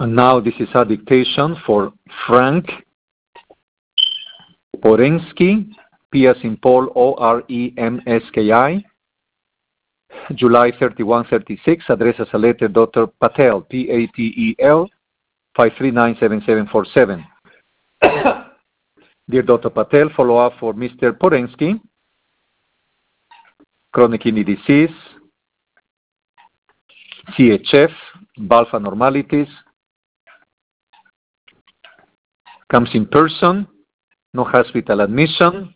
And now this is a dictation for Frank Porensky, P as in Paul, O-R-E-M-S-K-I, July 31-36, address as a letter Dr. Patel, P-A-T-E-L, 5397747. Dear Dr. Patel, follow-up for Mr. Porensky, chronic kidney disease, CHF, valve abnormalities, comes in person, no hospital admission.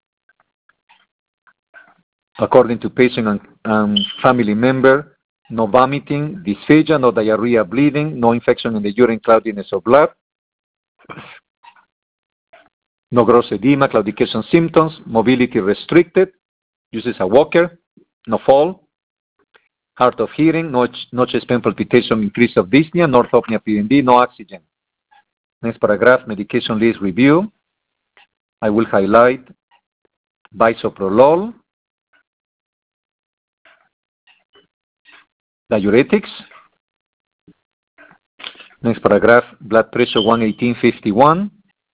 According to patient and family member, no vomiting, dysphagia, no diarrhea, bleeding, no infection in the urine, cloudiness of blood, no gross edema, claudication symptoms, mobility restricted, uses a walker, no fall, hard of hearing, no chest pain, palpitation, increase of dyspnea, no orthopnea, PND, no oxygen. Next paragraph, medication list review. I will highlight bisoprolol, diuretics. Next paragraph, blood pressure 118/51.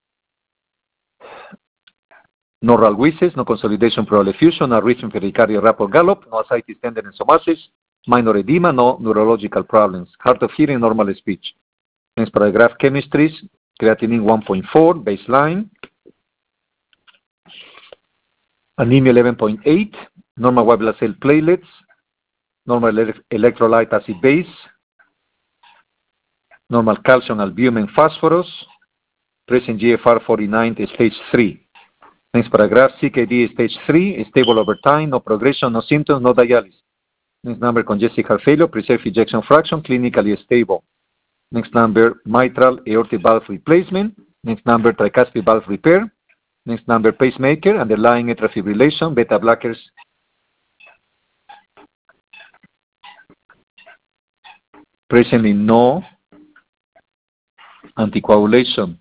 No ralwisis, no consolidation pleural effusion, no rhythm pericardial rapport gallop, no ascites tenderness somasis, minor edema, no neurological problems. Hard of hearing, normal speech. Next paragraph, chemistries, creatinine 1.4, baseline. Anemia 11.8, normal white blood cell platelets, normal electrolyte acid base, normal calcium, albumin, phosphorus, present GFR 49, stage 3. Next paragraph, CKD stage 3, stable over time, no progression, no symptoms, no dialysis. Next number, congestive heart failure, preserved ejection fraction, clinically stable. Next number, mitral aortic valve replacement. Next number, tricuspid valve repair. Next number, pacemaker, underlying atrial fibrillation, beta blockers. Presently no anticoagulation.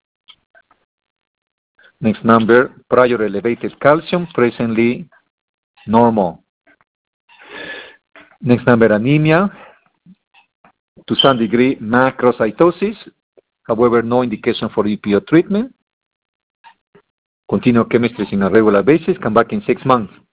Next number, prior elevated calcium, presently normal. Next number, anemia, to some degree macrocytosis, however no indication for EPO treatment. Continue chemistry on a regular basis, come back in 6 months.